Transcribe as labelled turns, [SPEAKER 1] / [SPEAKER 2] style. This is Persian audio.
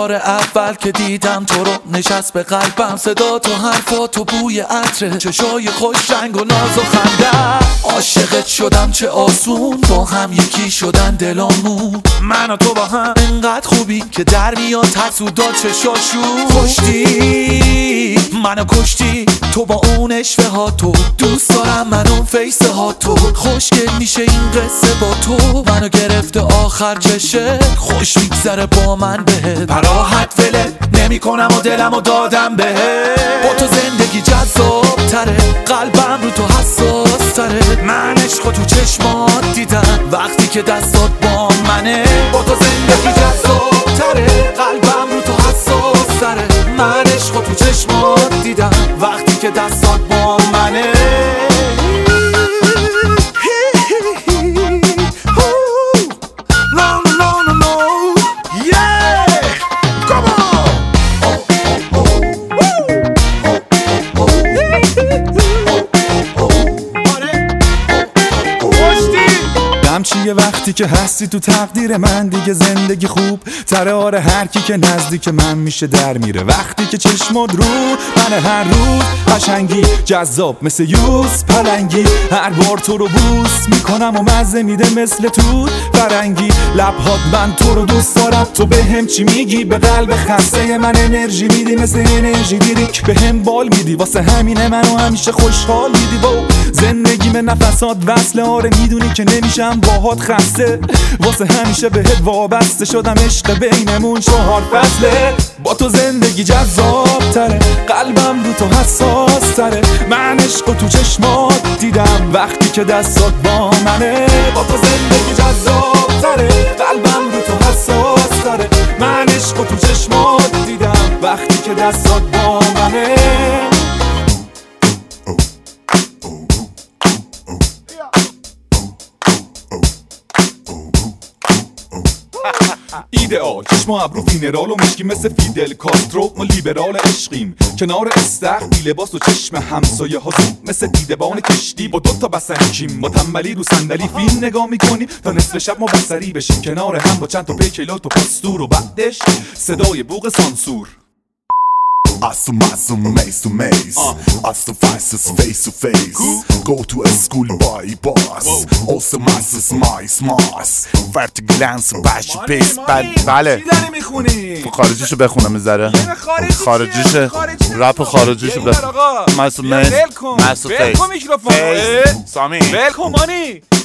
[SPEAKER 1] بار اول که دیدم تو رو نشست به قلبم، صدا تو، حرفات و بوی عطر چشای خوش رنگ و ناز و خنده. عاشقت شدم چه آسون، با هم یکی شدن دلامون، من و تو با هم انقدر خوبی که در میاد ترسودا چشاشون. خوشتی منو کشتی تو با اون اشوه ها، تو دوست دارم من اون فیسه ها، تو خوشگل میشه این قصه با تو، منو گرفته آخر چشه خوش میگذره با من بهت، براحت ولت نمی کنم و دلمو دادم بهت. با تو زندگی جذاب تره، قلبم رو تو حساس تره، من عشقو تو چشمات دیدم وقتی که دستات با منه. با تو زندگی جذاب تره، قلبم رو تو حساس تره، من عشقو تو چشمات دیدم وقتی که دستات با منه.
[SPEAKER 2] چیه وقتی که هستی تو تقدیر من، دیگه زندگی خوب تره. آره هر کی که نزدیک من میشه در میره، وقتی که چشمات رو من هر روز قشنگی جذاب مثل یوز پلنگی، هر بار تو رو بوس میکنم و مزه میده مثل توت فرنگی. لبهات من تو رو دوست دارم، تو به هم چی میگی؟ به قلب خسته من انرژی میدی مثل انرژی دیریک، به هم بال میدی واسه همینه منو همیشه خوشحال میدی. با زندگی به نفسات وصله، آره میدونی که نمیشم باهات خسته، واسه همیشه بهت وابسته شدم، عشق بینمون 4 فصله. با تو زندگی جذاب تره، قلبم رو تو حساس تره، من عشقو تو چشمات دیدم وقتی که دستات با منه. با تو زندگی جذاب تره، قلبم رو تو حساس تره، من عشقو تو چشمات دیدم وقتی که دستات با منه. ایدئال چشم و ابرو فینرال و مشکی مثل فیدل کاسترو، ما لیبرال عشقیم کنار استخ بی لباس و چشم همسایه ها زود مثل دیدبان کشتی، با 2 تا بسنجیم ما تنبلی رو صندلی فیلم نگاه میکنیم تا نصف شب ما بسری بشیم کنار هم با چند تا پیکیلات و پاستور، و بعدش صدای بوق سانسور.
[SPEAKER 3] Us to muscle, mace to mace. Us to faces, face to face. Go to a school by bus. Also muscles, my smarts. Vertic glance, bash, pace. بله.
[SPEAKER 2] چی داری میخونی؟
[SPEAKER 3] خارجیشو بخونم میذاره. خارجیشه. رپ خارجیشو بخونم. مسئول میز. مسئول فیس.
[SPEAKER 2] میکروفون.
[SPEAKER 3] سامی.
[SPEAKER 2] ولکن مانی.